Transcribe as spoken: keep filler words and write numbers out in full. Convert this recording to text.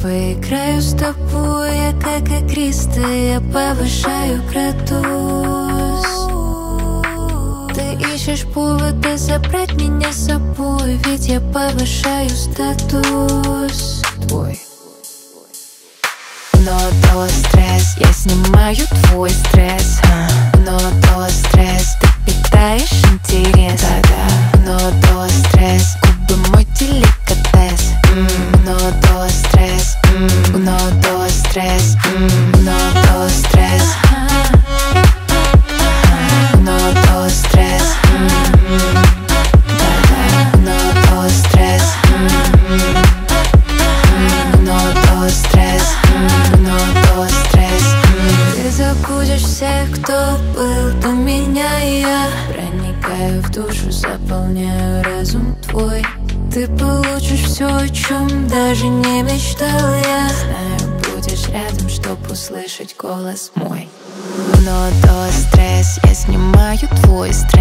поиграю с тобой, я как игристая, я повышаю градус. Ты ищешь повода забрать меня с собой, ведь я повышаю статус твой. Но то стресс, я снимаю твой стресс. Но то стресс, ты питаешь интерес. Да-да. Но то стресс, губы мой деликатес. mm. Но то стресс, mm. но то стресс, mm. но то стресс, но то стресс, mm. да-да. Но то стресс, mm. но то стресс, но то стресс. Ты забудешь всех, кто был до меня, и я проникаю в душу, заполняю разум твой. Ты получишь все, о чем даже не мечтал я. Знаю, будешь рядом, чтоб услышать голос мой. Но то стресс, я снимаю твой стресс.